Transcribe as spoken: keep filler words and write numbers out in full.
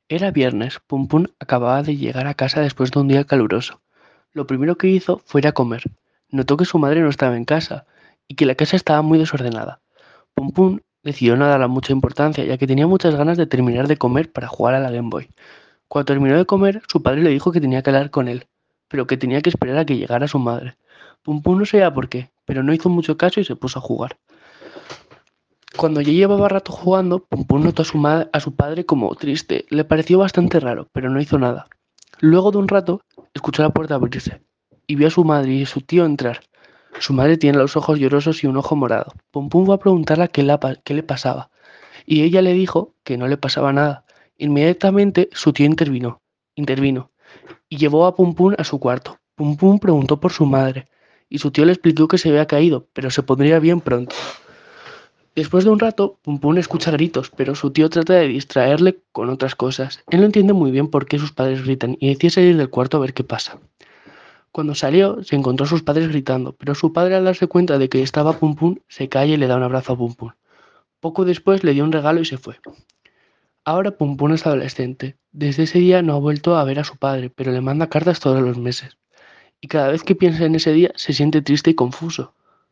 Era viernes. Pum Pum acababa de llegar a casa después de un día caluroso. Lo primero que hizo fue ir a comer. Notó que su madre no estaba en casa y que la casa estaba muy desordenada. Pum Pum decidió no darle mucha importancia, ya que tenía muchas ganas de terminar de comer para jugar a la Game Boy. Cuando terminó de comer, su padre le dijo que tenía que hablar con él, pero que tenía que esperar a que llegara su madre. Pum Pum no sabía por qué, pero no hizo mucho caso y se puso a jugar. Cuando ya llevaba rato jugando, Pum Pum notó a su, ma- a su padre como triste. Le pareció bastante raro, pero no hizo nada. Luego de un rato, escuchó la puerta abrirse y vio a su madre y a su tío entrar. Su madre tiene los ojos llorosos y un ojo morado. Pum Pum fue a preguntarle qué, la pa- qué le pasaba, y ella le dijo que no le pasaba nada. Inmediatamente su tío intervino, intervino y llevó a Pum Pum a su cuarto. Pum Pum preguntó por su madre y su tío le explicó que se había caído, pero se pondría bien pronto. Después de un rato, Pum Pum escucha gritos, pero su tío trata de distraerle con otras cosas. Él no entiende muy bien por qué sus padres gritan y decide salir del cuarto a ver qué pasa. Cuando salió, se encontró a sus padres gritando, pero su padre, al darse cuenta de que estaba Pum Pum, se calla y le da un abrazo a Pum Pum. Poco después le dio un regalo y se fue. Ahora Pum Pum es adolescente. Desde ese día no ha vuelto a ver a su padre, pero le manda cartas todos los meses. Y cada vez que piensa en ese día se siente triste y confuso.